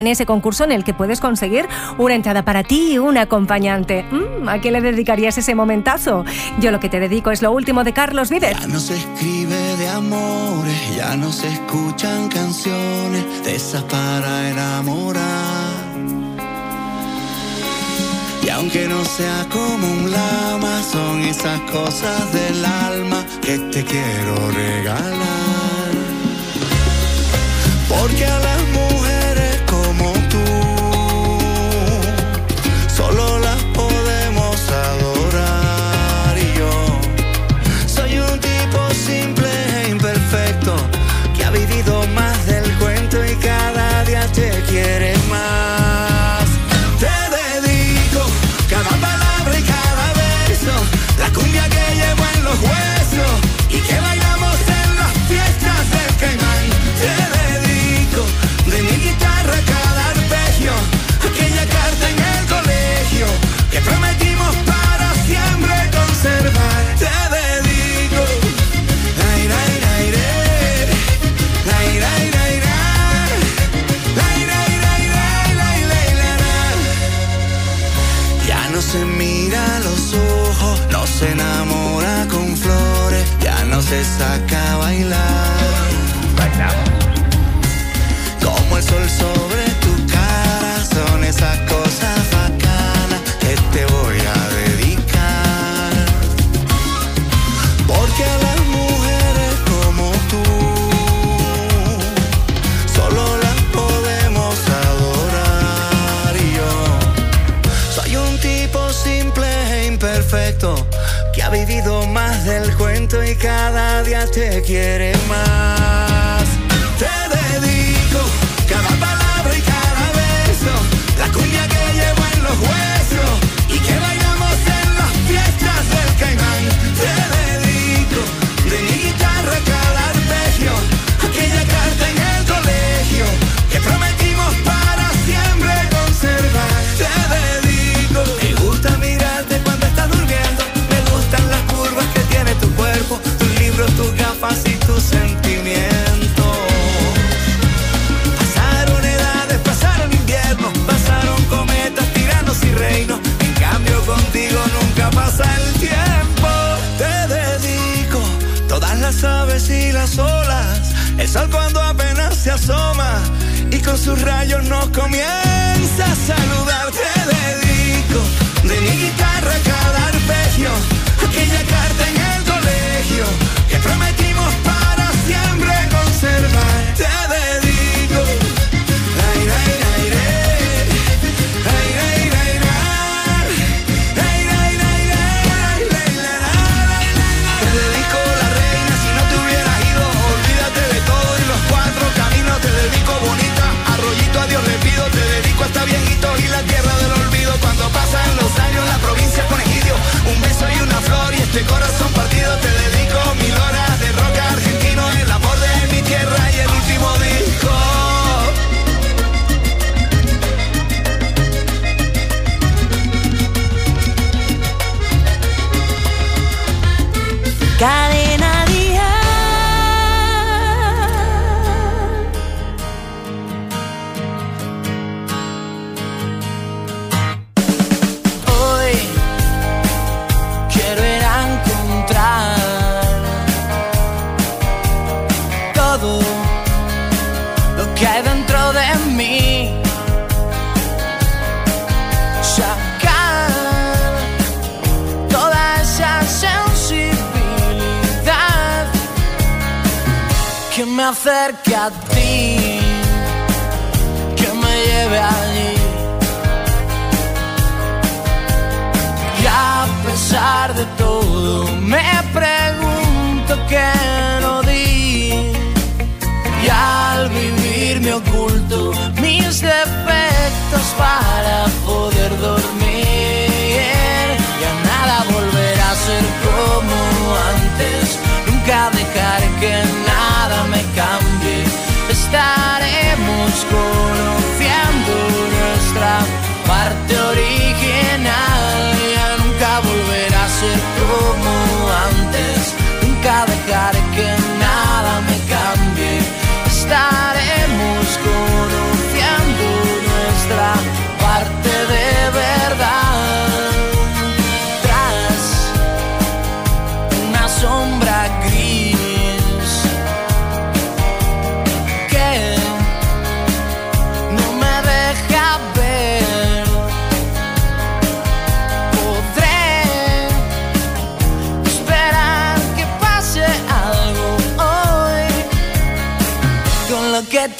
en ese concurso en el que puedes conseguir una entrada para ti y un acompañante. ¿A quién le dedicarías ese momentazo? Yo lo que te dedico es lo último de Carlos Vives. Ya no se escribe de amores, ya no se escuchan canciones de esas para enamorar. Y aunque no sea como un lama, son esas cosas del alma que te quiero regalar. Porque a las mujeres como tú solo las podemos adorar. Y yo soy un tipo simple e imperfecto que ha vivido más del cuento y cada día te quiere más. Te dedico cada palabra y cada beso, la cumbia que llevo en los huesos y que bailamos en las fiestas del Caimán. Te dedico de mi guitarra cada arpegio, aquella carta en el colegio que prometimos para siempre conservar. Te dedico ay, ay, ay, ay, ay, ay, ay, ay, ay, ay, ay. Ya no se mira a los ojos, no se enamora con flores, ya no se saca a bailar. Bailamos como el sol sobre tu cara, son esas cosas bacanas que te voy a dedicar. Porque a las mujeres como tú solo las podemos adorar. Y yo soy un tipo simple e imperfecto que ha vivido más del cuento y cada día te quiere más. Te dedico cada palabra y cada beso, la cumbia que llevo en los huesos y que bailamos en las fiestas del Caimán. Te dedico de mi guitarra cada arpegio, aquella carta en el colegio que prometimos para siempre conservar. Te dedico, me gusta mirarte cuando estás durmiendo, me gustan las curvas que tiene tu cuerpo, tus libros, tus gafas y tus sentimientos. Pasaron edades, pasaron inviernos, pasaron cometas, tiranos y reinos. En cambio contigo nunca pasa el tiempo. Te dedico todas las aves y las olas, el sol cuando apenas se asoma y con sus rayos nos comienza a saludar. Te dedico de mi guitarra cada arpegio, aquella carta en el colegio que prometimos para siempre conservar. Te dedico ay, ay, ay, ay, ay, ay, ay, ay, ay, ay, ay. Te dedico la reina, si no te hubieras ido, olvídate de todo y los cuatro caminos. Te dedico bonita, arroyito a Dios le pido. Te dedico hasta viejitos y la tierra del olvido. Cuando pasan los años la provincia con egidio, un beso y una flor y este corazón partido. Te dedico 1000 horas de rock argentino, el amor de mi tierra y el último disco. Cadena Dial. Hoy quiero ir a encontrar todo lo que hay dentro de mí, sacar toda esa sensibilidad que me acerque a ti, que me lleve allí. Y a pesar de todo me pregunto qué no di, y al vivir me oculto mis defectos para poder dormir. Ya nada volverá a ser como antes, nunca dejaré que nada me cambie. Estar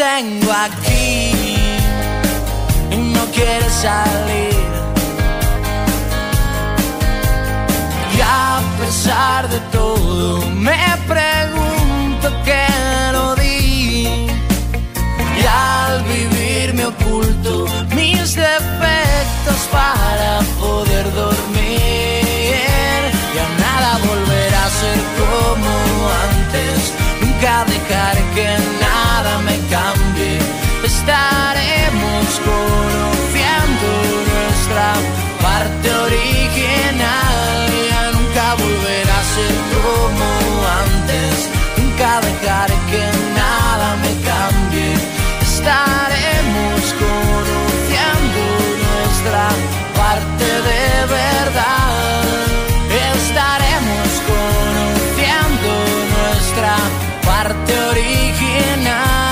tengo aquí y no quieres salir. Y a pesar de todo me pregunto qué no di. Y al vivir me oculto mis defectos para poder dormir. Ya nada volverá a ser como antes. Nunca dejaré que nada me cambie. Estaremos conociendo nuestra parte original. Ya nunca volverá a ser como antes. Nunca dejaré que nada me cambie. Estaremos conociendo nuestra parte de verdad. Estaremos conociendo nuestra parte original.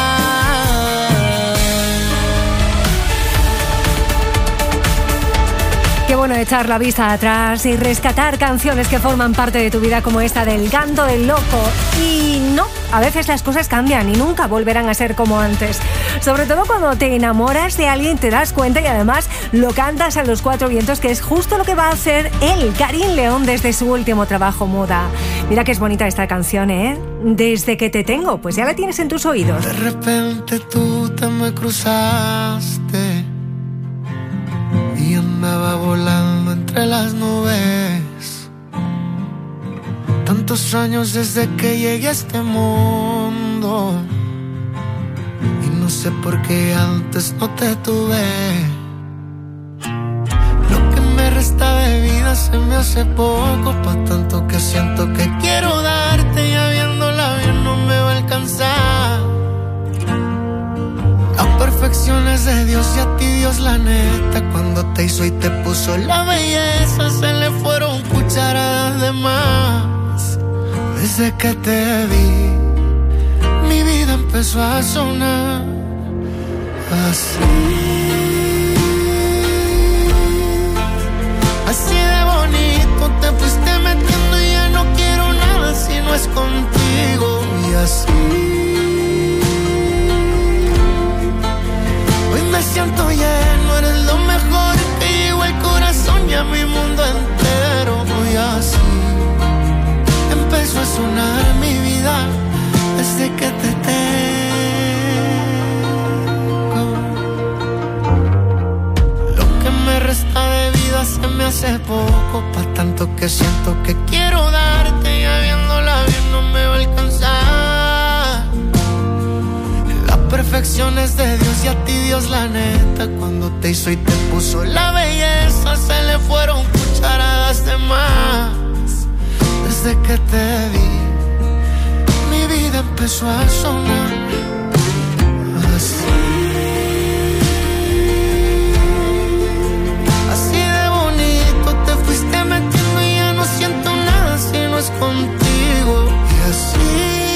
Qué bueno echar la vista atrás y rescatar canciones que forman parte de tu vida como esta del Canto del Loco. Y no, a veces las cosas cambian y nunca volverán a ser como antes. Sobre todo cuando te enamoras de alguien, te das cuenta y además lo cantas a los cuatro vientos, que es justo lo que va a hacer él, Karim León, desde su último trabajo, Muda. Mira que es bonita esta canción, ¿eh? Desde que te tengo, pues ya la tienes en tus oídos. De repente tú te me cruzaste y andaba volando entre las nubes. Tantos años desde que llegué a este mundo y no sé por qué antes no te tuve. Lo que me resta de vida se me hace poco, pa' tanto que siento que quiero darte. Ya viéndola bien no me va a alcanzar. La perfección es de Dios y a ti Dios la neta. Cuando te hizo y te puso la belleza, se le fueron cucharadas de más. Desde que te vi, mi vida empezó a sonar así. Así de bonito te fuiste metiendo y ya no quiero nada si no es contigo. Y así me siento lleno, eres lo mejor que llegó al corazón y a mi mundo entero. Y así empezó a sonar mi vida desde que te tengo. Lo que me resta de vida se me hace poco, pa' tanto que siento que quiero darte. Ya viéndola bien no me va a alcanzar. Perfección es de Dios y a ti Dios la neta. Cuando te hizo y te puso la belleza, se le fueron cucharadas de más. Desde que te vi, mi vida empezó a sonar así. Así de bonito te fuiste metiendo y ya no siento nada si no es contigo. Y así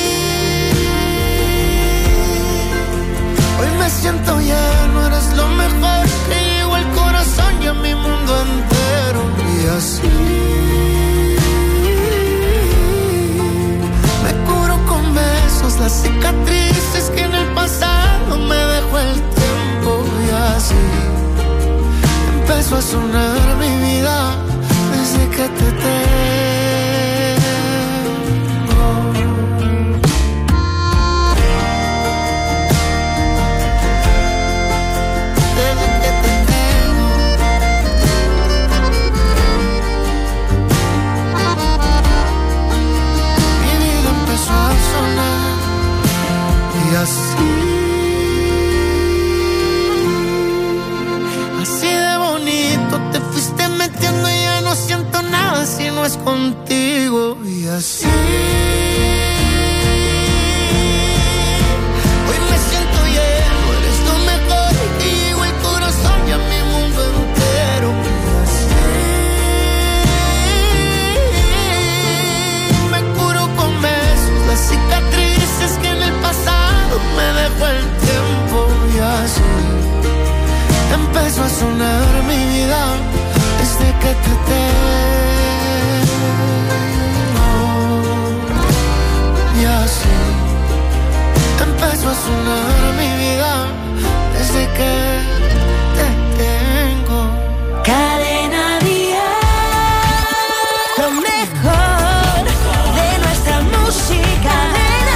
hoy me siento lleno, eres lo mejor que llegó al corazón y a mi mundo entero. Y así me curo con besos las cicatrices que en el pasado me dejó el tiempo. Y así empezó a sonar mi vida desde que te tengo. Así de bonito te fuiste metiendo y ya no siento nada si no es contigo. Y así hoy me siento lleno, eres lo mejor que llegó al corazón y a mi mundo entero. Y así me curo con besos las cicatrices que en el pasado me dejó el tiempo. Y así empezó a sonar mi vida desde que te tengo. Y así empezó a sonar mi vida que te tengo. Cadena Dial, lo mejor de nuestra música. Cadena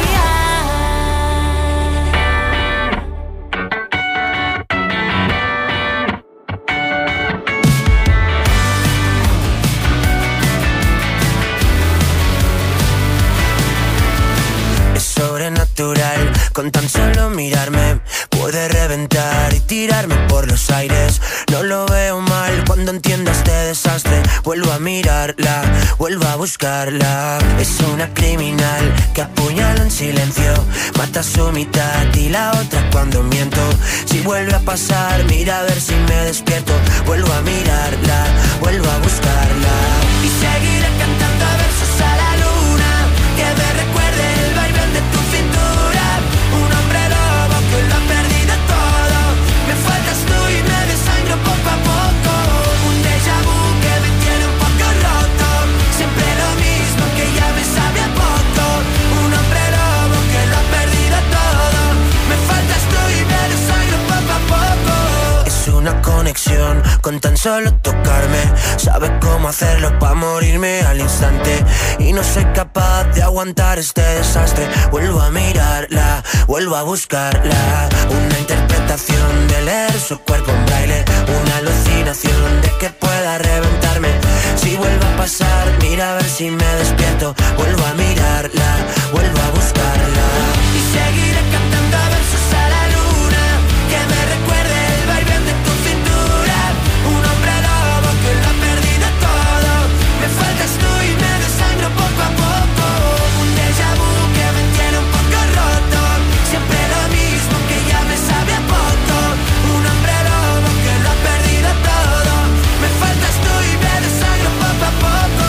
Es sobrenatural, con tan solo mirarme puede reventar y tirarme por los aires. No lo veo mal cuando entiendo este desastre. Vuelvo a mirarla, vuelvo a buscarla. Es una criminal que apuñala en silencio, mata a su mitad y la otra cuando miento. Si vuelve a pasar, mira a ver si me despierto. Vuelvo a mirarla, vuelvo a buscarla. Y seguiré cantando versos a la luna, que me recuerde el baile de tu cintura. Un hombre lobo que lo ha perdido todo. Me faltas tú y me desangro poco a poco. Un déjà vu que me tiene un poco roto. Siempre lo mismo que ya me sabe a poco. Un hombre lobo que lo ha perdido todo. Me faltas tú y me desangro poco a poco. Es una conexión con tan solo tocarme. Sabe cómo hacerlo para morirme al instante. Y no soy capaz de aguantar este desastre. Vuelvo a mirarla, vuelvo a buscarla. Una interpretación de leer su cuerpo en braille. Una alucinación de que pueda reventarme. Si vuelve a pasar, mira a ver si me despierto. Vuelvo a mirarla, vuelvo a buscarla. Y seguiré cantando versos a la luna, que me recuerde el baile de tu cintura. Un hombre lobo que lo ha perdido todo. Me faltas tú y me desangro poco a poco. Un déjà vu que me tiene un poco roto. Siempre lo mismo que ya me sabe a poco. Un hombre lobo que lo ha perdido todo. Me faltas tú y me desangro poco a poco.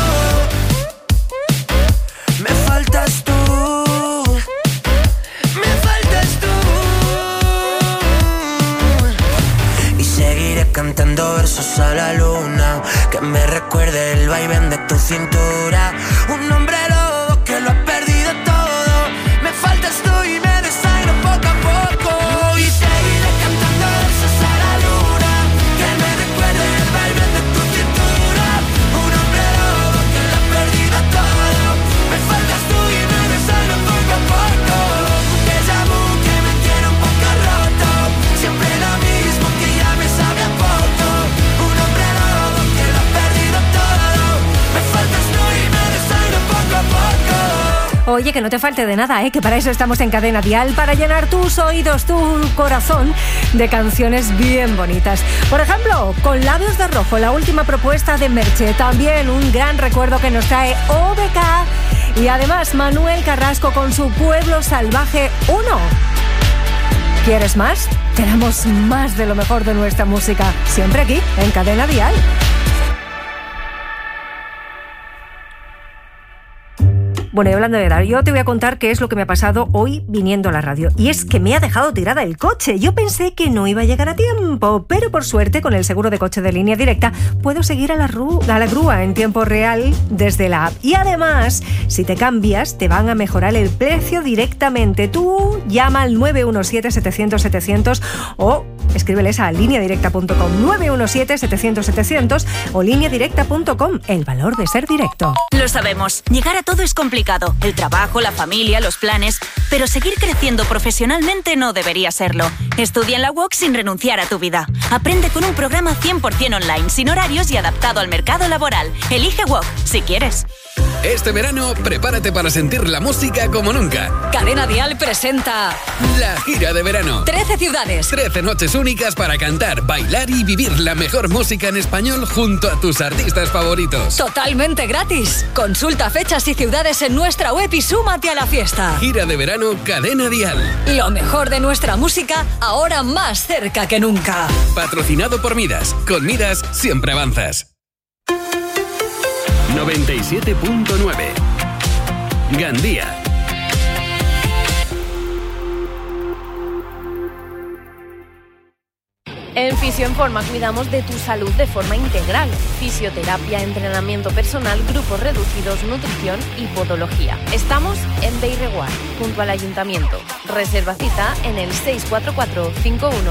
Me faltas tú. Me faltas tú. Y seguiré cantando versos a la luna, que me recuerde el vaivén de tu cintura. Un hombre lobo que lo ha perdido todo. Me faltas tú y me desangro poco a poco. Y seguiré cantando versos a la luna, que me recuerde el vaivén de tu cintura. Un hombre lobo que lo ha perdido todo. Me faltas tú y me desangro poco a poco. Un déjà vu que me tiene un poco roto. Siempre lo mismo que ya me sabe a poco. Un hombre lobo que lo ha perdido todo. Me faltas tú y me desangro poco a poco. Oye, que no te falte de nada, que para eso estamos en Cadena Dial, para llenar tus oídos, tu corazón de canciones bien bonitas. Por ejemplo, Con labios de rojo, la última propuesta de Merche. También un gran recuerdo que nos trae OBK. Y además Manuel Carrasco con su Pueblo Salvaje 1. ¿Quieres más? Tenemos más de lo mejor de nuestra música, siempre aquí, en Cadena Dial. Bueno, y hablando de edad, yo te voy a contar qué es lo que me ha pasado hoy viniendo a la radio. Y es que me ha dejado tirada el coche. Yo pensé que no iba a llegar a tiempo, pero por suerte, con el seguro de coche de Línea Directa, puedo seguir a la grúa en tiempo real desde la app. Y además, si te cambias, te van a mejorar el precio directamente. Tú llama al 917-700-700 o escríbeles a lineadirecta.com, 917-700-700 o lineadirecta.com. El valor de ser directo. Lo sabemos, llegar a todo es complicado. El trabajo, la familia, los planes. Pero seguir creciendo profesionalmente no debería serlo. Estudia en la UOC sin renunciar a tu vida. Aprende con un programa 100% online, sin horarios y adaptado al mercado laboral. Elige UOC, si quieres. Este verano, prepárate para sentir la música como nunca. Cadena Dial presenta La gira de verano. 13 ciudades. 13 noches únicas para cantar, bailar y vivir la mejor música en español junto a tus artistas favoritos. Totalmente gratis. Consulta fechas y ciudades en nuestra web y súmate a la fiesta. Gira de verano Cadena Dial. Lo mejor de nuestra música, ahora más cerca que nunca. Patrocinado por Midas. Con Midas siempre avanzas. 97.9 Gandía. En Fisio en Forma cuidamos de tu salud de forma integral. Fisioterapia, entrenamiento personal, grupos reducidos, nutrición y podología. Estamos en Beirreguard, junto al Ayuntamiento. Reserva cita en el 644 51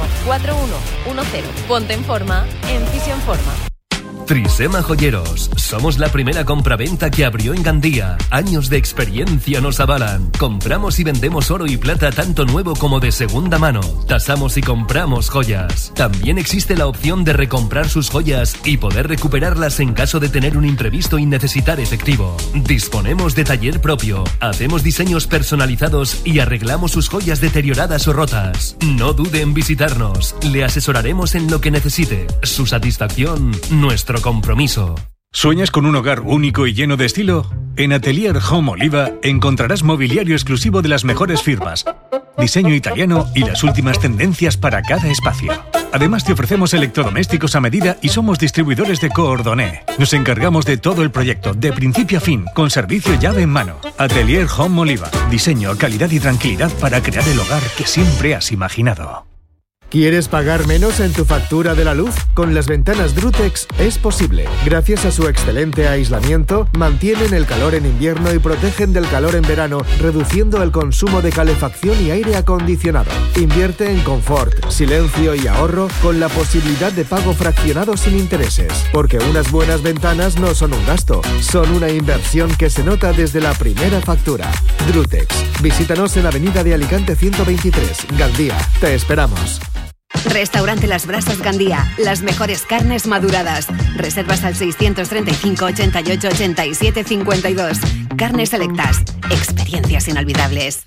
4110. Ponte en forma en Fisio en Forma. Trisema Joyeros. Somos la primera compraventa que abrió en Gandía. Años de experiencia nos avalan. Compramos y vendemos oro y plata tanto nuevo como de segunda mano. Tasamos y compramos joyas. También existe la opción de recomprar sus joyas y poder recuperarlas en caso de tener un imprevisto y necesitar efectivo. Disponemos de taller propio. Hacemos diseños personalizados y arreglamos sus joyas deterioradas o rotas. No dude en visitarnos. Le asesoraremos en lo que necesite. Su satisfacción, nuestro compromiso. ¿Sueñas con un hogar único y lleno de estilo? En Atelier Home Oliva encontrarás mobiliario exclusivo de las mejores firmas, diseño italiano y las últimas tendencias para cada espacio. Además te ofrecemos electrodomésticos a medida y somos distribuidores de Coordonné. Nos encargamos de todo el proyecto, de principio a fin, con servicio llave en mano. Atelier Home Oliva. Diseño, calidad y tranquilidad para crear el hogar que siempre has imaginado. ¿Quieres pagar menos en tu factura de la luz? Con las ventanas Drutex es posible. Gracias a su excelente aislamiento, mantienen el calor en invierno y protegen del calor en verano, reduciendo el consumo de calefacción y aire acondicionado. Invierte en confort, silencio y ahorro con la posibilidad de pago fraccionado sin intereses. Porque unas buenas ventanas no son un gasto, son una inversión que se nota desde la primera factura. Drutex. Visítanos en Avenida de Alicante 123, Gandía. Te esperamos. Restaurante Las Brasas Gandía. Las mejores carnes maduradas. Reservas al 635 88 87 52. Carnes selectas. Experiencias inolvidables.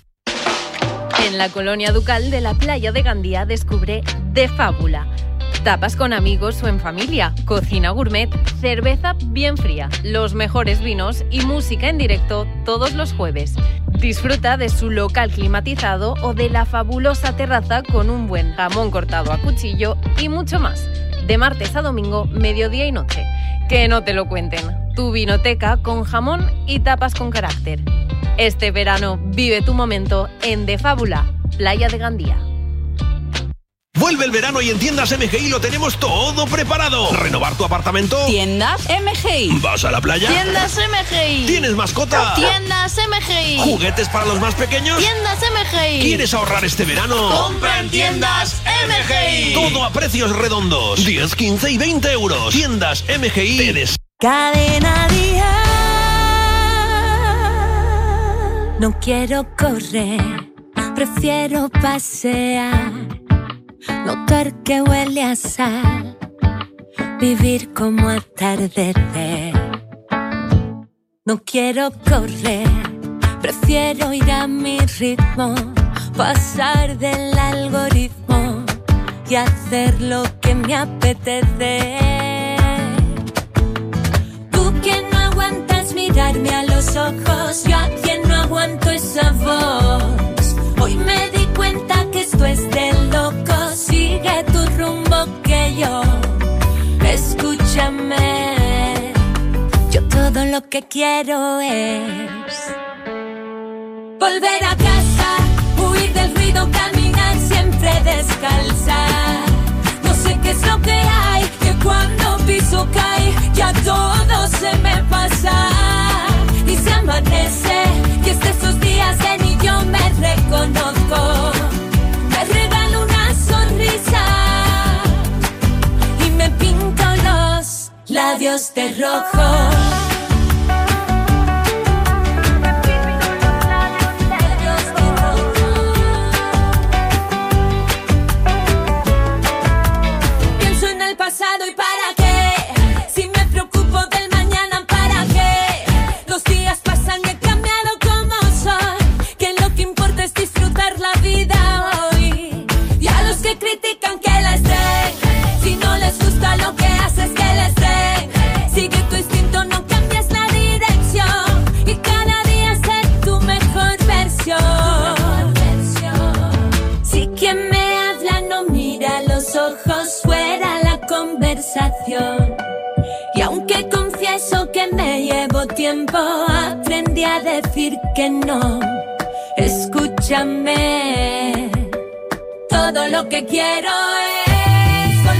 En la colonia Ducal de la playa de Gandía descubre De Fábula. Tapas con amigos o en familia, cocina gourmet, cerveza bien fría, los mejores vinos y música en directo todos los jueves. Disfruta de su local climatizado o de la fabulosa terraza con un buen jamón cortado a cuchillo y mucho más. De martes a domingo, mediodía y noche. Que no te lo cuenten. Tu vinoteca con jamón y tapas con carácter. Este verano vive tu momento en De Fábula, playa de Gandía. Vuelve el verano y en Tiendas MGI lo tenemos todo preparado. ¿Renovar tu apartamento? Tiendas MGI. ¿Vas a la playa? Tiendas MGI. ¿Tienes mascota? Tiendas MGI. ¿Juguetes para los más pequeños? Tiendas MGI. ¿Quieres ahorrar este verano? ¡Compra en Tiendas MGI! Todo a precios redondos. 10, 15 y 20 euros. Tiendas MGI. Cadena Dial. No quiero correr, prefiero pasear. Notar que huele a sal, vivir como atardecer. No quiero correr, prefiero ir a mi ritmo, pasar del algoritmo y hacer lo que me apetece. Tú que no aguantas mirarme a los ojos, yo a quien no aguanto esa voz. Hoy me di cuenta que esto es de locos. Sigue tu rumbo que yo. Escúchame. Yo todo lo que quiero es volver a casa, huir del ruido, caminar siempre descalza. No sé qué es lo que hay, que cuando piso cae, ya todo se me pasa. Y se amanece, que es de esos días que ni yo me reconozco. Me regalo una sonrisa y me pinto los labios de rojo. Pienso en el pasado y para qué, si me preocupo del mañana, para qué. Los días pasan, he cambiado como soy, que lo que importa es disfrutar la vida hoy. Y a los que critican que les den, si no les gusta lo que haces, que les den. Sigue tu instinto, no cambies la dirección y cada día ser tu mejor versión. Si quien me habla no mira los ojos, fuera la conversación. Y aunque confieso que me llevo tiempo, aprendí a decir que no. Escúchame, todo lo que quiero es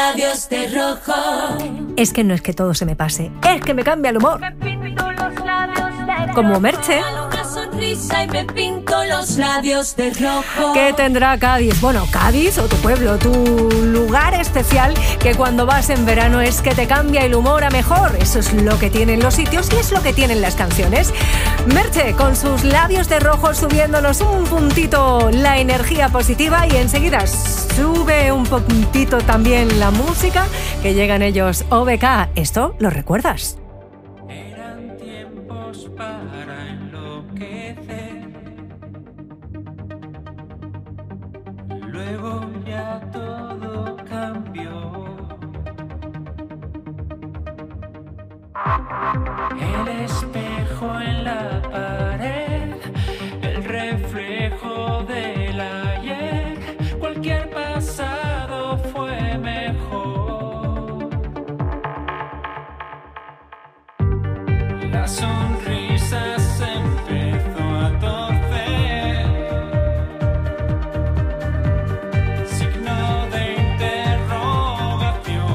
labios de rojo. Es que no es que todo se me pase, es que me cambia el humor. Me pinto los labios de rojo. Como Merche. Una sonrisa y me pinto los labios de rojo. ¿Qué tendrá Cádiz? Bueno, Cádiz o tu pueblo, tu lugar especial, que cuando vas en verano es que te cambia el humor a mejor. Eso es lo que tienen los sitios y es lo que tienen las canciones. Merche con sus labios de rojo subiéndonos un puntito la energía positiva, y enseguida sube un puntito también la música que llegan ellos. OBK, ¿esto lo recuerdas? Eran tiempos para enloquecer. Luego ya todo cambió. El espejo en la pared, el reflejo del ayer. Cualquier pasado fue mejor. La sonrisa se empezó a torcer. Signo de interrogación.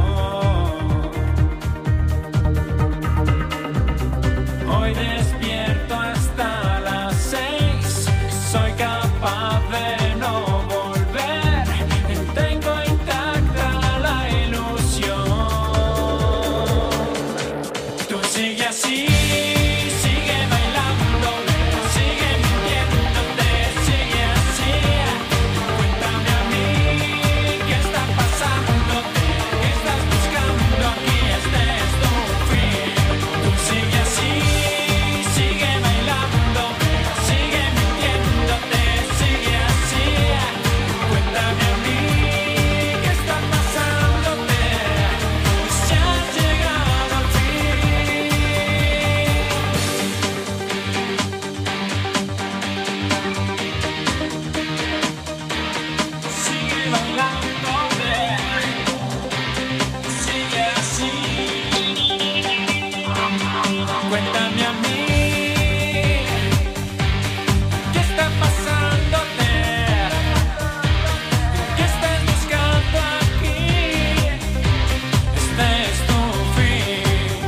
Hoy despierto hasta las 6. Soy capaz de no volver. Tengo intacta la ilusión. Tú sigue así, sigue bailando, sigue mintiéndote, sigue así. Cuéntame a mí qué está pasándote, qué estás buscando aquí, este es tu fin. Tú sigue así, sigue bailando, sigue mintiéndote, sigue así. Cuéntame a mí qué está pasándote, si has llegado al fin. Sigue bailando, sigue así. Cuéntame a mí qué está pasándote, qué estás buscando aquí. Este es tu fin.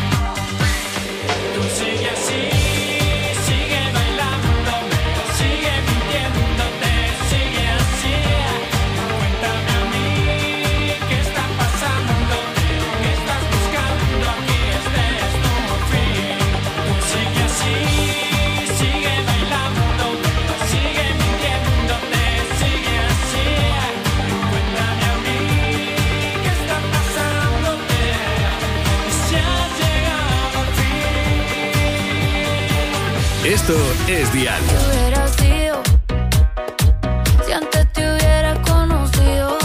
Tú sigue así, sigue bailando, sigue mintiéndote, sigue así. Cuéntame a mí qué está pasando, qué estás buscando aquí. Este es tu fin. Tú sigue así, sigue bailando, sigue mintiéndote, sigue así. Cuéntame a mí qué está pasándote, si has llegado al fin. Esto es Dial. ¿Qué hubiera sido si antes te hubiera conocido?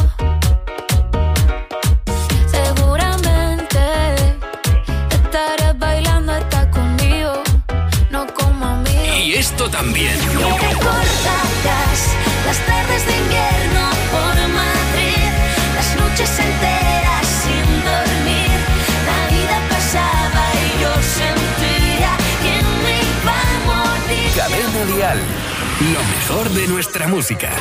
Seguramente estarías bailando hasta conmigo, no como amigo. Y esto también. Y recordarás las tardes de invierno por Madrid, las noches enteras sin dormir. La vida pasaba y yo sentía que me iba a morir. Cadena Dial. Lo mejor de nuestra música.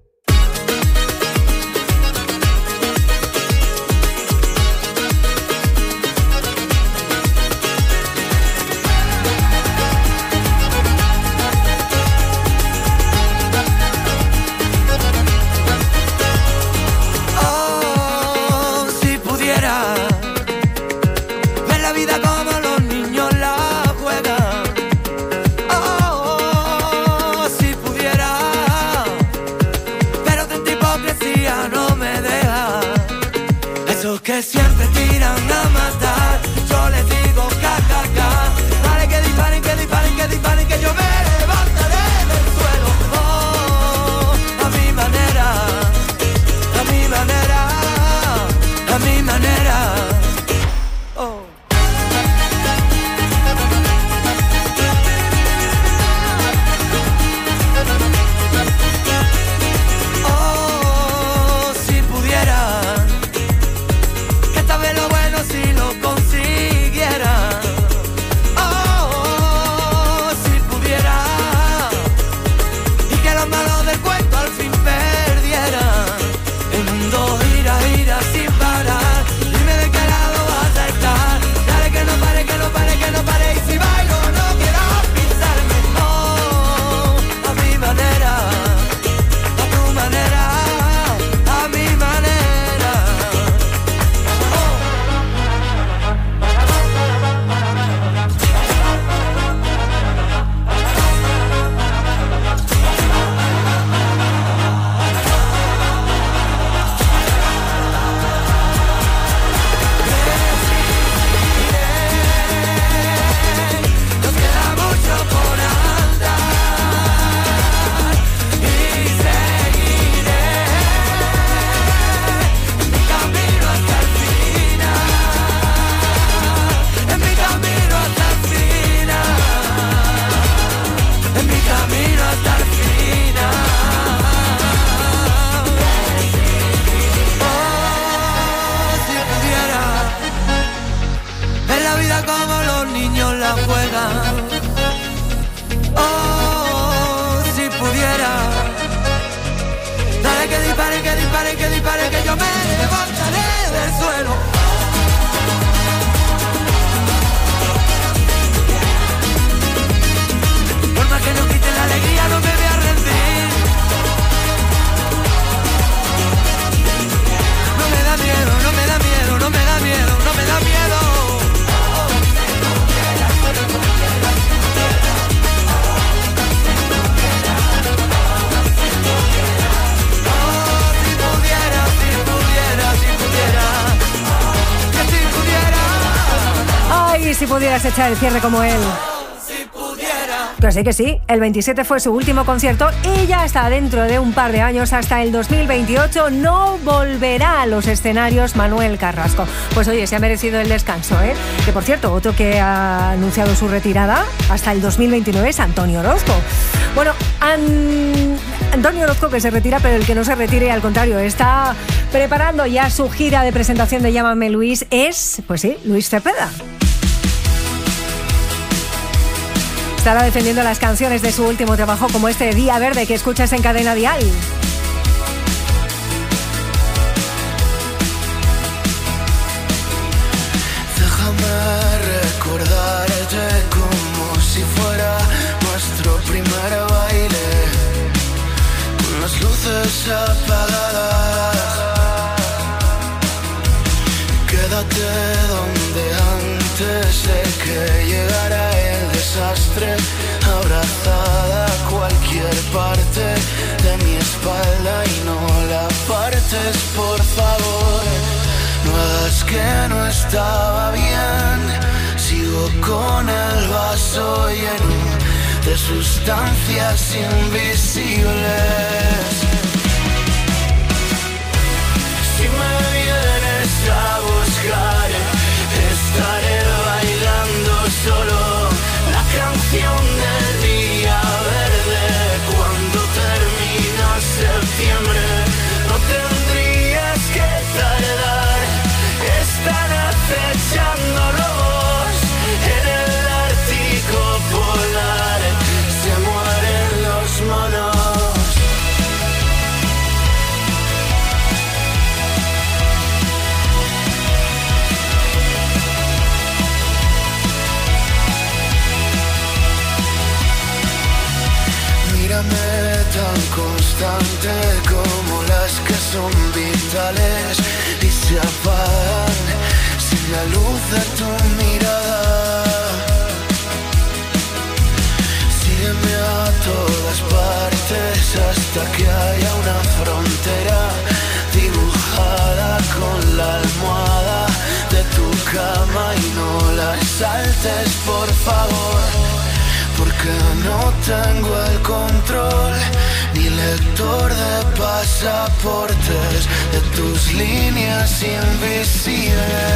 Oh, si pudiera ver la vida como los niños la juegan. Oh, si pudiera, pero tanta hipocresía no me deja. Esos que siempre tiran a matar, yo les digo ja, ja, ja. Dale que disparen, que disparen, que disparen, que yo me levantaré del suelo. Oh, a mi manera, a mi manera, a mi manera. Oh. Oh, si pudiera, que si pudieras echar el cierre como él. Que sí, el 27 fue su último concierto y ya está dentro de un par de años, hasta el 2028, no volverá a los escenarios Manuel Carrasco. Pues oye, se ha merecido el descanso, ¿eh? Que por cierto, otro que ha anunciado su retirada hasta el 2029 es Antonio Orozco. Bueno, Antonio Orozco que se retira, pero el que no se retire, al contrario, está preparando ya su gira de presentación de Llámame Luis, es, pues sí, Luis Cepeda. Estará defendiendo las canciones de su último trabajo, como este Día Verde que escuchas en Cadena Dial. Déjame recordarte como si fuera nuestro primer baile, con las luces apagadas. Quédate donde antes de que llegara el desastre, abrazada a cualquier parte de mi espalda y no la apartes, por favor. No hagas que no estaba bien, sigo con el vaso lleno de sustancias invisibles. Si me vienes a buscar, estaré bailando solo la canción del Día Verde. Cuando termina septiembre, no tendrías que tardar. Están acechando lobos en el Ártico polar. Se mueren los monos. Tan constante como las que son vitales y se apagan sin la luz de tu mirada. Sígueme a todas partes hasta que haya una frontera dibujada con la almohada de tu cama y no la saltes, por favor. Porque no tengo el control, ni lector de pasaportes, de tus líneas invisibles.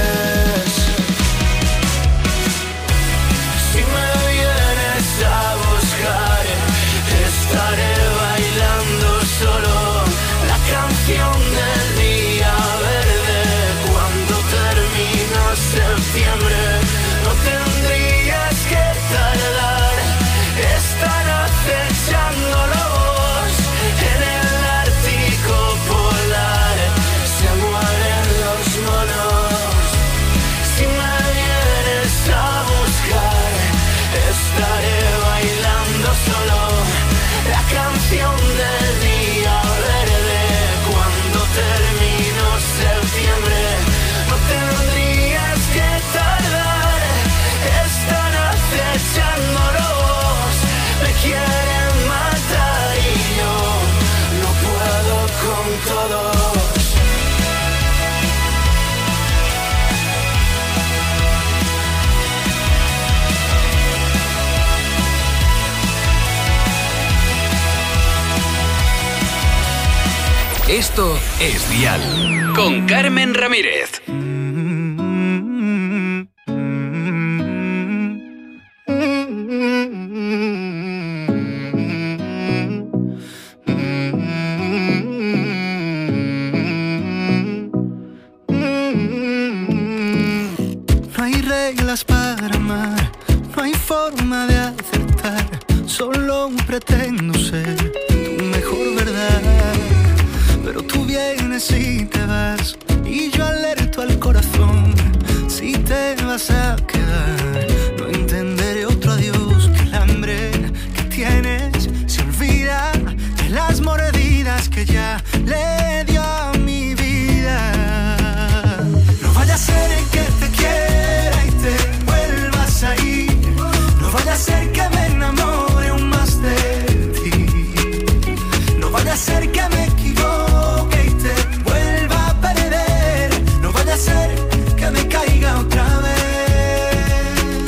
Si me vienes a buscar, estaré bailando solo la canción del Día Verde. Cuando termina septiembre, no tendrías que tardar. Están acechando lobos en el Ártico polar. Se mueren los monos. Si me vienes a buscar, estaré bailando solo la canción del Día Verde. Cuando termino septiembre, no tendrías que tardar. Están acechando lobos, me quieren matar y yo no puedo con todos. Esto es Dial con Carmen Ramírez. Para amar, no hay forma de acertar. Solo pretendo ser tu mejor verdad. Pero tú vienes y te vas, y yo alerto al corazón. Si te vas a quedar, no entenderé otro adiós. Que el hambre que tienes se olvida de las mordidas que ya le dio a mi vida. No vaya a ser que te quiera y te vuelvas a ir. No vaya a ser que me enamore aún más de ti. No vaya a ser que me equivoque y te vuelva a perder. No vaya a ser que me caiga otra vez.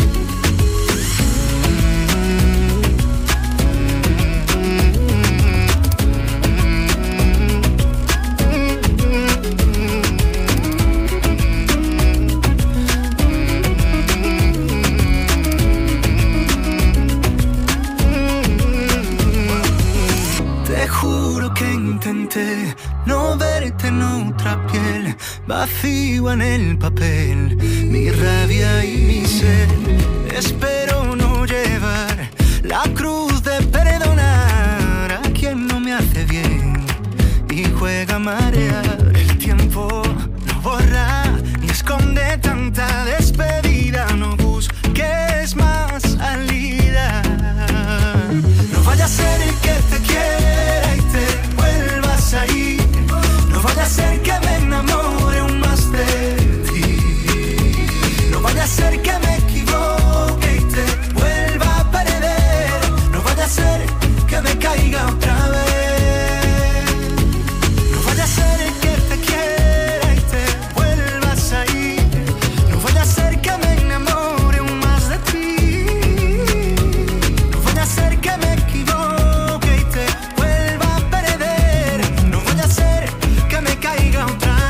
verte, no verte en otra piel, vacío en el papel, mi rabia y mi sed. Espero no llevar la cruz de perdonar a quien no me hace bien y juega a marear. El tiempo no borra ni esconde tanta despedida, no busques más salida. No vaya a ser el que te quiera y te vuelvas a ir, no vaya a ser que me enamore aún más de ti, no vaya a ser que me equivoque y te vuelva a perder, no vaya a ser que me caiga otra vez, no vaya a ser el que te quiera y te vuelvas a ir, no vaya a ser que me enamore aún más de ti, no vaya a ser que me equivoque y te vuelva a perder, no vaya a ser que me caiga otra vez.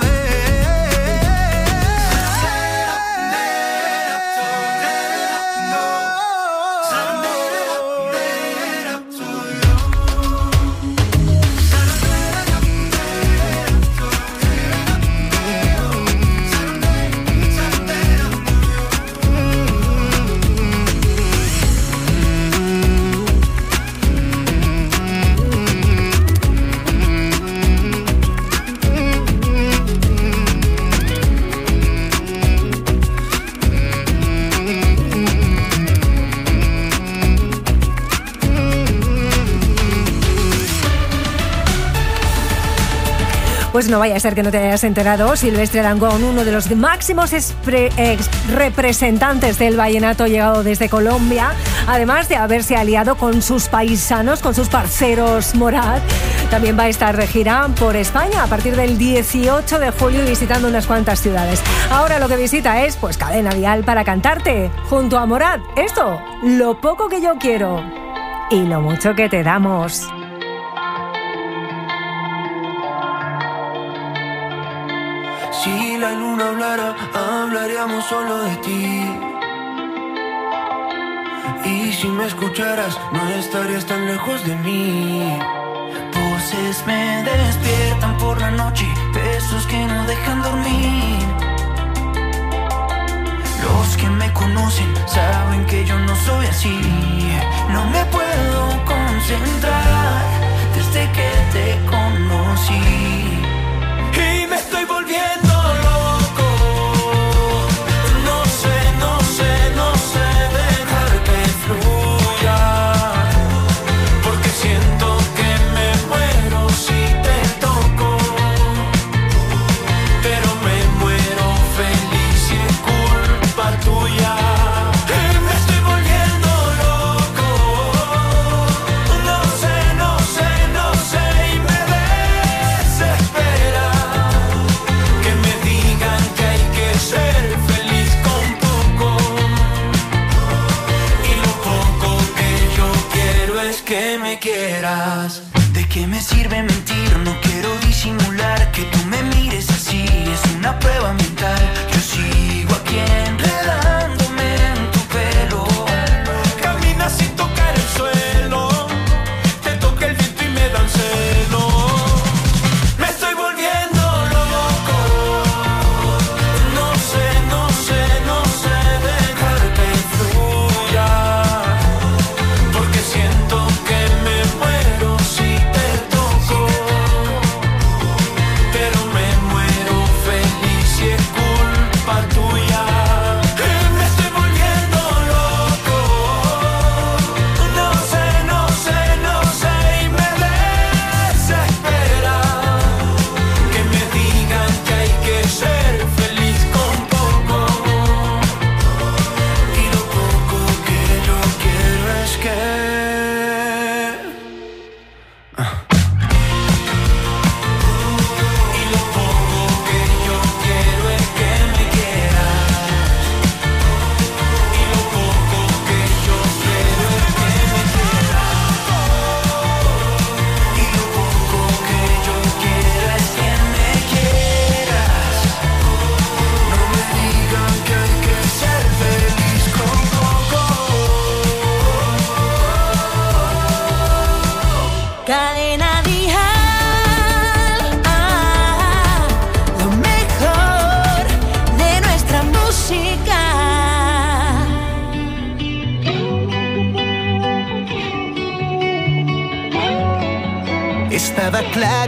Pues no vaya a ser que no te hayas enterado, Silvestre Dangond, uno de los máximos representantes del vallenato llegado desde Colombia, además de haberse aliado con sus paisanos, con sus parceros Morat, también va a estar de gira por España a partir del 18 de julio visitando unas cuantas ciudades. Ahora lo que visita es pues Cadena Dial para cantarte junto a Morat. Esto, lo poco que yo quiero y lo mucho que te damos. Si la luna hablara, hablaríamos solo de ti. Y si me escucharas, no estarías tan lejos de mí. Voces me despiertan por la noche, besos que no dejan dormir. Los que me conocen saben que yo no soy así. No me puedo concentrar desde que te conocí. Y me estoy volviendo loco. No sé dejar que fluya, porque siento que me muero si te toco, pero me muero feliz y es culpa tuya. Y me estoy volviendo loco. No sé y me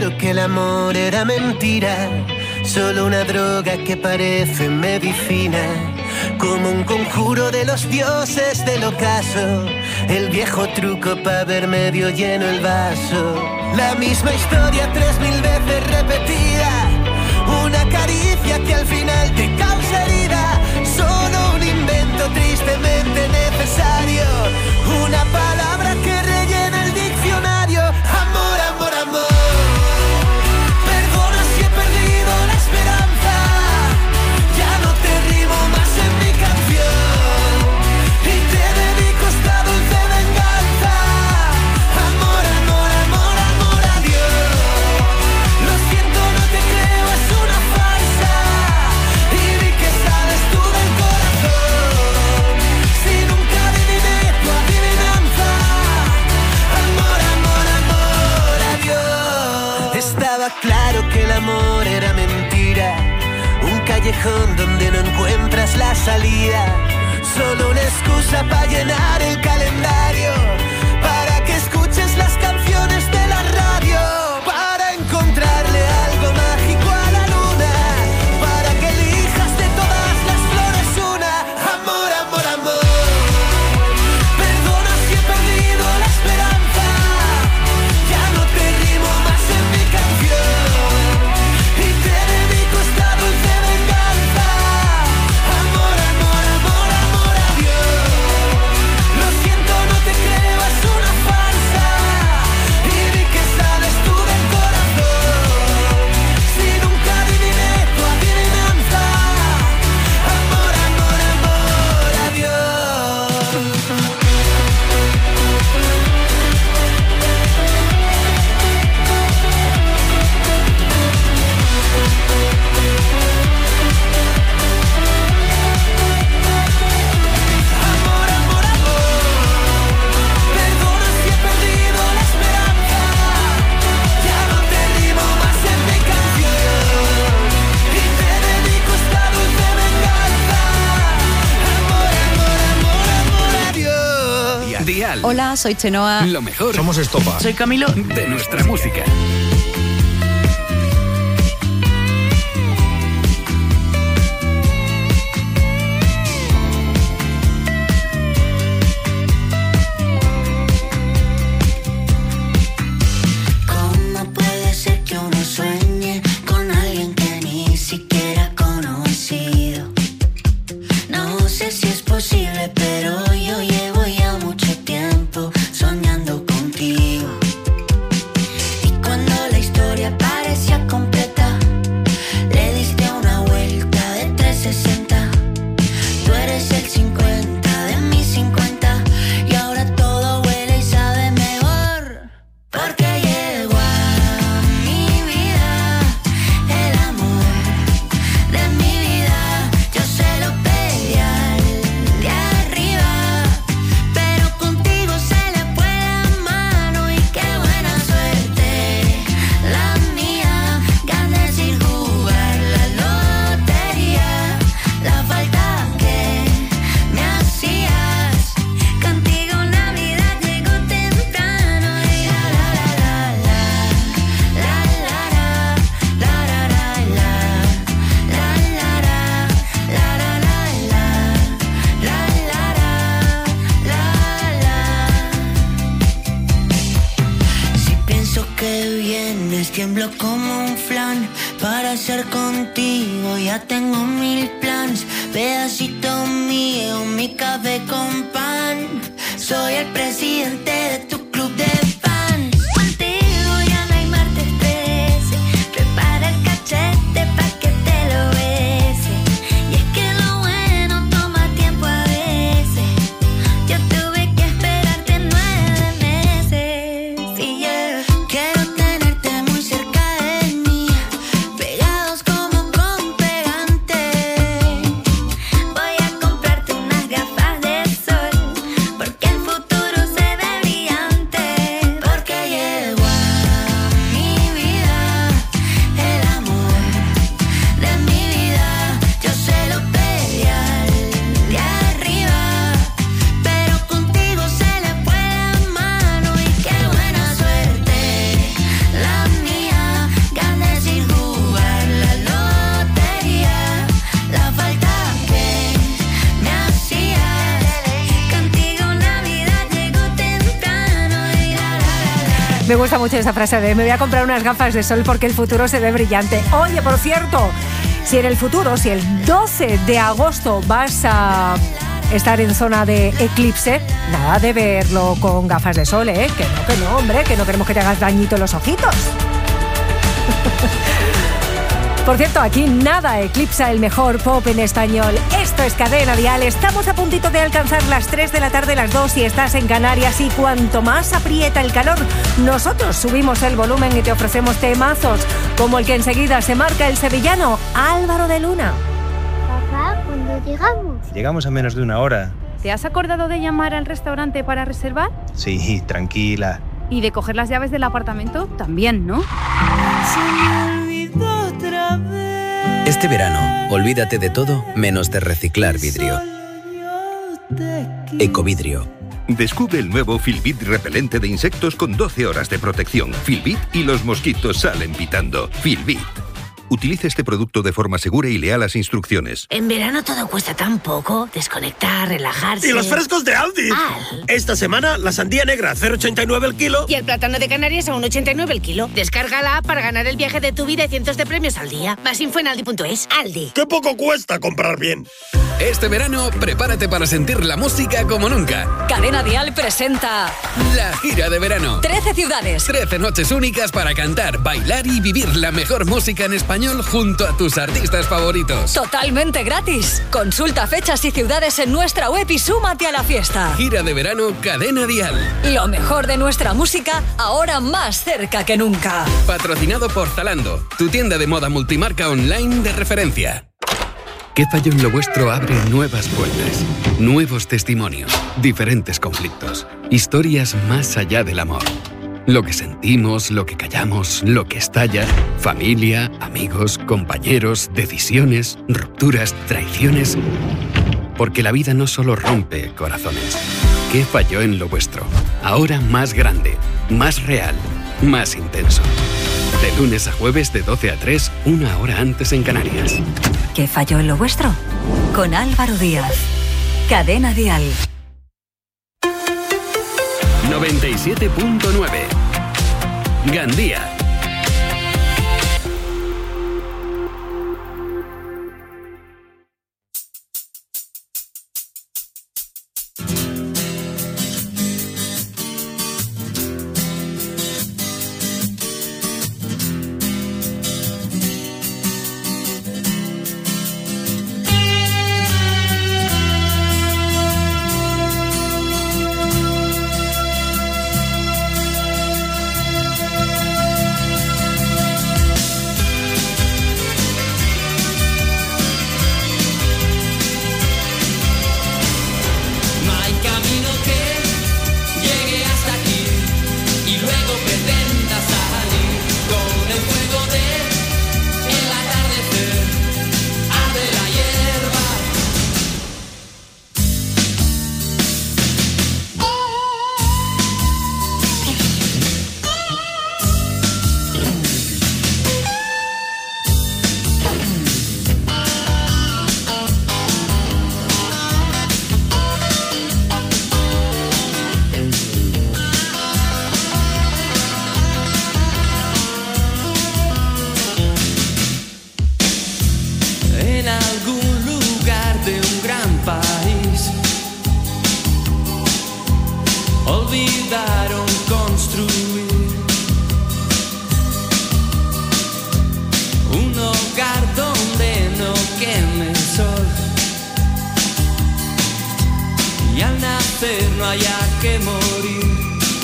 claro que el amor era mentira, solo una droga que parece medicina, como un conjuro de los dioses del ocaso, el viejo truco para ver medio lleno el vaso. La misma historia 3000 veces repetida, una caricia que al final te causa herida, solo un invento tristemente necesario, una palabra que rellena el diccionario. Amor, amor, amor. Perdona si he perdido la esperanza, ya no te rimo más en mi canción y te dedico esta dulce venganza. Amor, amor, amor, amor a Dios. Lo siento, no te creo, es una farsa y vi que sabes tú del corazón. Si nunca adiviné tu adivinanza. Amor, amor, amor a Dios. Estaba claro que el amor era mentira, un callejón donde no encuentras la salida, solo una excusa para llenar el calendario, para que escuches las canciones de la radio, para encontrarle algo mágico a la luna, para que elijas de todas las flores una. Amor, amor, amor. Perdona si he perdido la esperanza, ya no te rimo más en mi canción y te dedico esta dulce venganza. Amor, amor, amor, amor a Dios. Lo siento, no te creo, es una farsa y vi que sabes tú del corazón. Si nunca adiviné tu adivinanza. Amor, amor, amor a Dios. Amor, amor, amor. Perdona si he perdido la esperanza, ya no te rimo más en mi canción y te dedico esta dulce venganza. Amor, amor, amor, amor a Dios. Dial. Hola, soy Chenoa. Lo mejor. Somos Estopa. Soy Camilo. De nuestra música. ¿Cómo puede ser que uno sueñe con alguien que ni siquiera ha conocido? No sé si es posible, pero yo llevo ya mucho tiempo soñando contigo. Y cuando la historia parecía completa, le diste una vuelta de 360. Tú eres el 50 de mis 50 y ahora todo huele y sabe mejor. Porque llegó a mi vida el amor de mi vida. Yo se lo pedí al de arriba, pero contigo se le fue la mano y qué buena suerte la mía. Gané sin jugar la lotería, la falta que me hacías. Contigo Navidad llegó temprano y la la la la la la la la la la Si pienso que vienes, tiemblo como un flan. Para estar contigo ya tengo 1000 planes. Pedacito mío, mi café con pan. Soy el presidente de tu club de fans. Contigo ya no hay martes 13. Prepara el cachete pa' que te lo bese. Y es que lo bueno toma tiempo a veces. Yo tuve que esperarte 9 meses. Y yo quiero tenerte muy cerca de mí, pegados como con pegante. Voy a comprarte unas gafas de sol, porque el futuro se ve brillante. Me gusta mucho esa frase de me voy a comprar unas gafas de sol porque el futuro se ve brillante. Oye, por cierto, si en el futuro, si el 12 de agosto vas a estar en zona de eclipse, nada de verlo con gafas de sol, ¿eh? Que no, hombre, que no queremos que te hagas dañito en los ojitos. Por cierto, aquí nada eclipsa el mejor pop en español. Esto es Cadena Dial. Estamos a puntito de alcanzar las 3 de la tarde, las 2 si estás en Canarias. Y cuanto más aprieta el calor, nosotros subimos el volumen y te ofrecemos temazos, como el que enseguida se marca el sevillano Álvaro de Luna. Papá, ¿cuándo llegamos? Llegamos a menos de una hora. ¿Te has acordado de llamar al restaurante para reservar? Sí, tranquila. ¿Y de coger las llaves del apartamento? También, ¿no? Este verano, olvídate de todo menos de reciclar vidrio. Ecovidrio. Descubre el nuevo Filbit repelente de insectos con 12 horas de protección. Filbit y los mosquitos salen pitando. Filbit. Utilice este producto de forma segura y lea las instrucciones. En verano todo cuesta tan poco. Desconectar, relajarse. ¡Y los frescos de Aldi! Esta semana, la sandía negra, 0,89 el kilo. Y el plátano de Canarias a 1,89 el kilo. Descarga la app para ganar el viaje de tu vida y cientos de premios al día. Más info en aldi.es. Aldi. ¡Qué poco cuesta comprar bien! Este verano, prepárate para sentir la música como nunca. Cadena Dial presenta La gira de verano. 13 ciudades. 13 noches únicas para cantar, bailar y vivir la mejor música en español junto a tus artistas favoritos. Totalmente gratis. Consulta fechas y ciudades en nuestra web y súmate a la fiesta. Gira de verano Cadena Dial. Lo mejor de nuestra música, ahora más cerca que nunca. Patrocinado por Zalando, tu tienda de moda multimarca online de referencia. ¿Qué falló en lo vuestro? Abre nuevas puertas, nuevos testimonios, diferentes conflictos, historias más allá del amor. Lo que sentimos, lo que callamos, lo que estalla, familia, amigos, compañeros, decisiones, rupturas, traiciones. Porque la vida no solo rompe corazones. ¿Qué falló en lo vuestro? Ahora más grande, más real, más intenso. De lunes a jueves de 12 a 3, una hora antes en Canarias. ¿Qué falló en lo vuestro? Con Álvaro Díaz. Cadena Dial. 97.9 Gandía. Olvidaron construir un hogar donde no queme el sol y al nacer no haya que morir.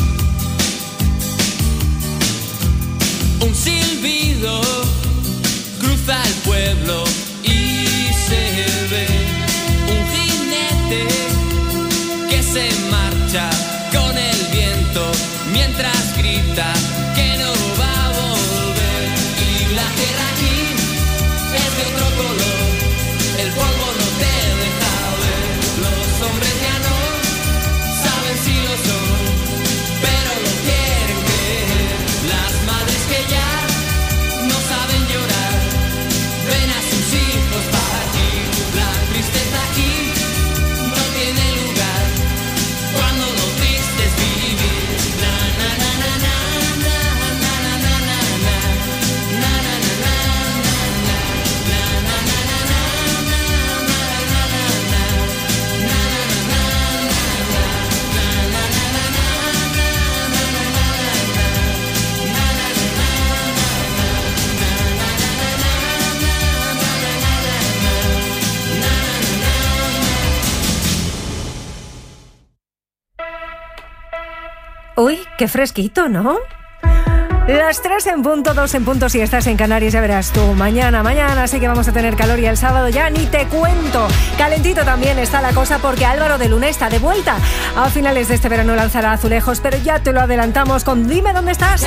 Un silbido cruza el pueblo y se ve un jinete que se marcha con el viento mientras grita que no va a volver. Y la tierra aquí es de otro color, el polvo no te deja ver. Los hombres ya no saben si lo son Qué fresquito, ¿no? Las 3 en punto, 2 en punto, si estás en Canarias, ya verás tú. Mañana sí que vamos a tener calor y el sábado ya ni te cuento. Calentito también está la cosa porque Álvaro de Luna está de vuelta. A finales de este verano lanzará Azulejos, pero ya te lo adelantamos con Dime dónde estás.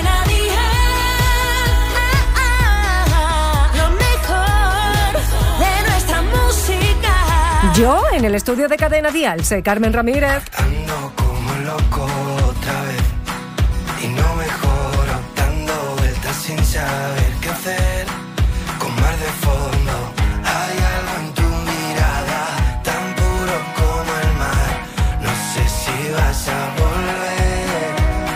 Lo mejor de nuestra música. Yo en el estudio de Cadena Dial, soy Carmen Ramírez. Ando como loco otra vez y no mejoro, dando vueltas sin saber qué hacer. Con mar de fondo hay algo en tu mirada, tan puro como el mar. No sé si vas a volver.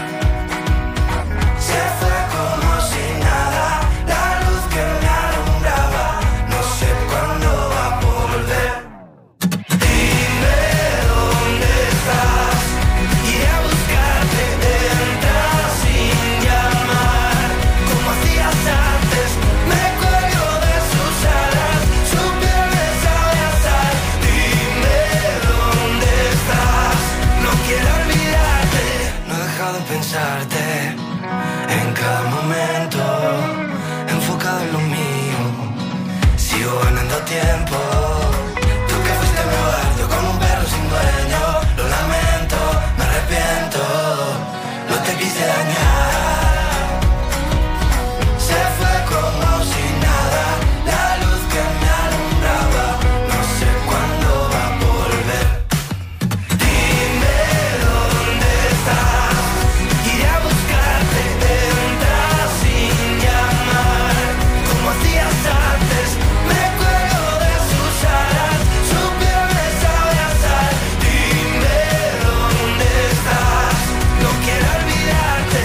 Se fue como si nada, la luz que me alumbraba. No sé cuándo va a volver. Dime dónde estás, iré a buscarte, entras sin llamar, como hacías antes. Me cuelgo de sus alas, su piel me sabe a sal. Dime dónde estás, no quiero olvidarte. No he dejado de pensarte en cada momento, enfocado en lo mío. Sigo ganando tiempo. Tú que fuiste mi hogar, yo como un perro sin dueño. Lo lamento, me arrepiento, no te quise dañar. Se fue como si nada, la luz que me alumbraba. No sé cuándo va a volver. Dime dónde estás, iré a buscarte, entras sin llamar, como hacías antes. Me cuelgo de sus alas, su piel me sabe a sal. Dime dónde estás, no quiero olvidarte.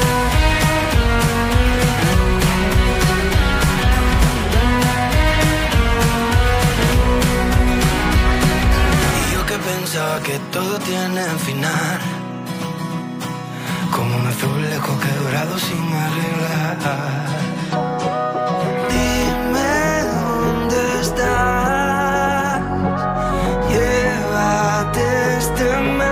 Y yo que pensaba que todo tiene final, como un azulejo quebrado sin arreglar. Dime dónde estás, llévate este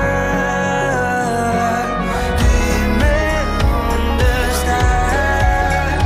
mar. Dime dónde estás,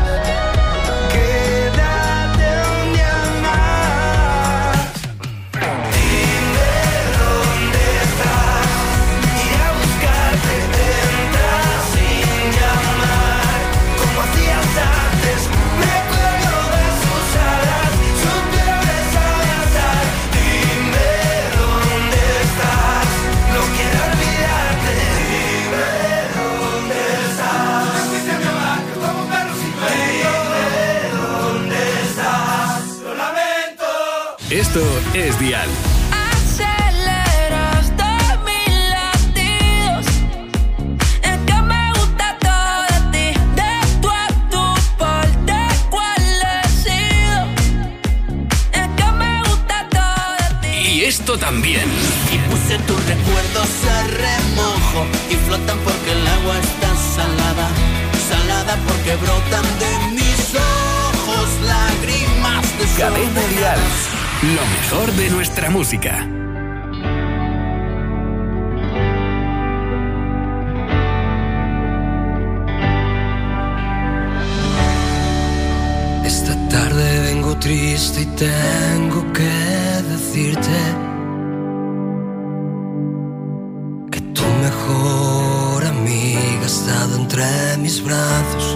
quédate un día más. Dime dónde estás, iré a buscarte, entras sin llamar, como hacías antes. Me cuelgo de sus alas, su piel me sabe a sal. Dime dónde estás, no quiero olvidarte. Dime dónde estás, tú fuiste mi hogar, yo como un perro sin dueño. Dime dónde estás, lo lamento. Esto es Dial. Aceleras todos mis latidos. Es que me gusta todo de ti. De tú a tu parte, ¿cuál he sido? Es que me gusta todo de ti. Y esto también. Y puse tus recuerdos a remojo y flotan porque el agua está salada. Salada porque brotan de mis ojos lágrimas de Cadena Dial. Lo mejor de nuestra música. Esta tarde vengo triste y tengo que decirte que tu mejor amiga ha estado entre mis brazos.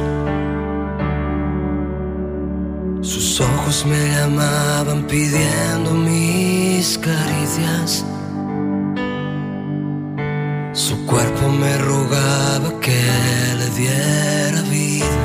Sus ojos me llamaban pidiendo mis caricias. Su cuerpo me rogaba que le diera vida.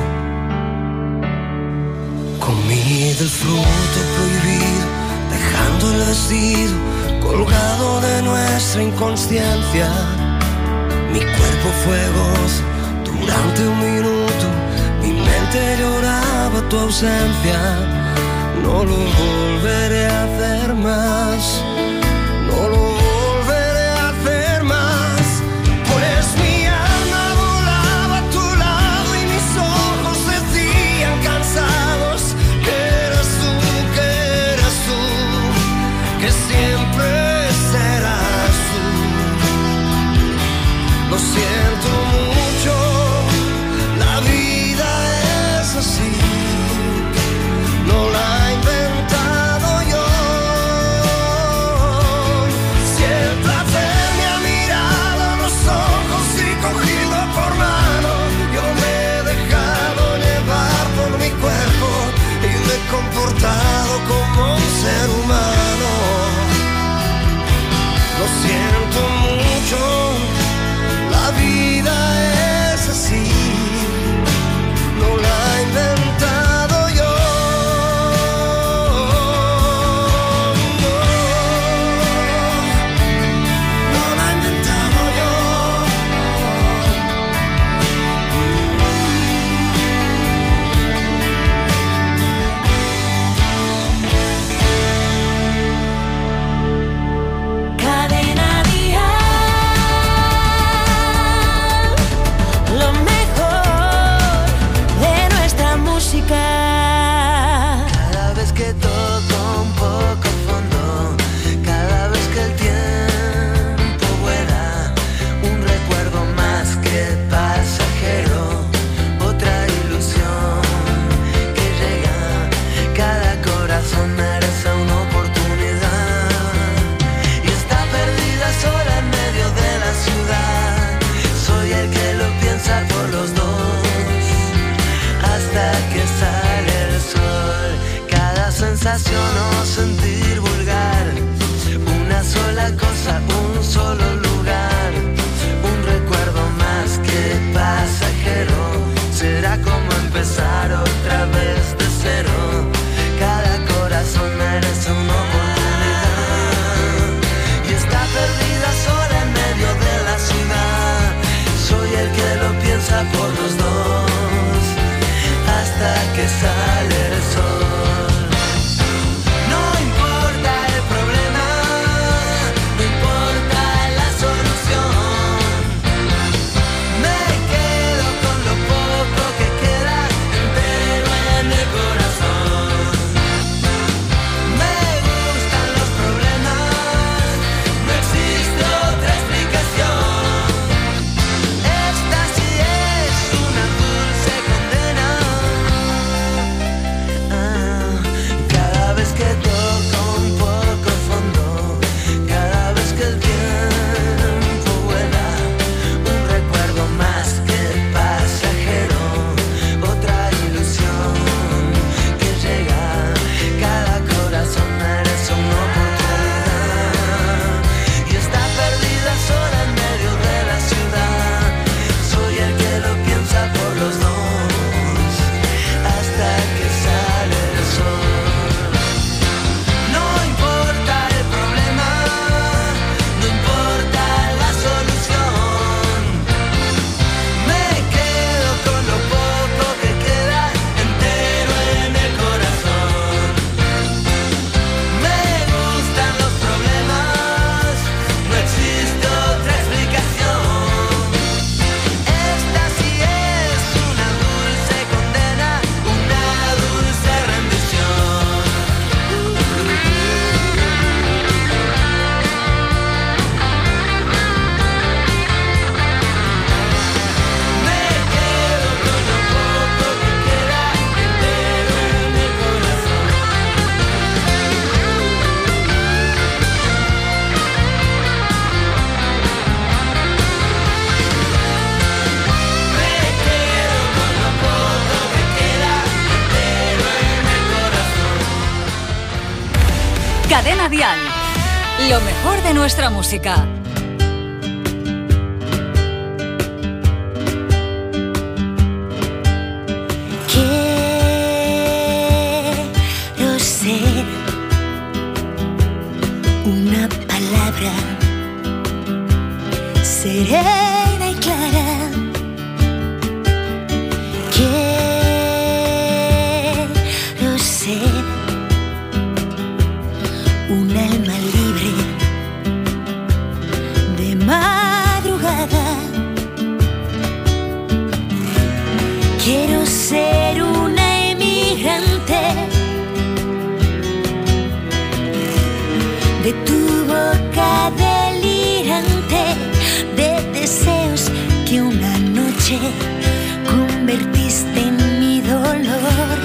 Comí del fruto prohibido, dejando el vestido colgado de nuestra inconsciencia. Mi cuerpo fue gozo durante un minuto, mi mente lloraba tu ausencia. No lo volveré a hacer más, no lo volveré a hacer más. Pues mi alma volaba a tu lado y mis ojos decían cansados que eras tú, que siempre serás tú. Lo siento mucho. tentación o sentir vulgar. Una sola cosa, un solo lugar, un recuerdo más que pasajero. Será como empezar otra vez de cero. Cada corazón merece una oportunidad y está perdida sola en medio de la ciudad. Soy el que lo piensa por los dos hasta que sale el sol. Cadena Dial. Lo mejor de nuestra música. Quiero ser una palabra serena y clara. Quiero ser un alma libre de madrugada. Quiero ser una emigrante de tu boca delirante, de deseos que una noche convertiste en mi dolor.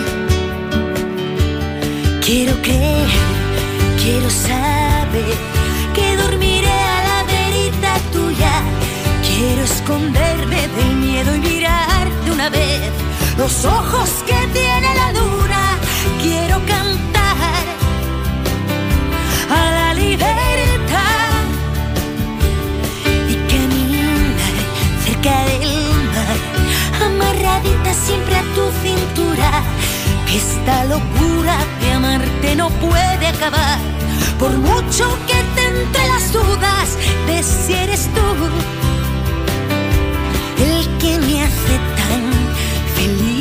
Quiero creer, quiero saber que dormiré a la verita tuya. Quiero esconderme del miedo y mirar de una vez los ojos que tiene la luna. Quiero cantar a la libertad y caminar cerca del mar, amarradita siempre a tu cintura. Que esta locura de amarte no puede acabar, por mucho que te entre las dudas de si eres tú el que me hace tan feliz.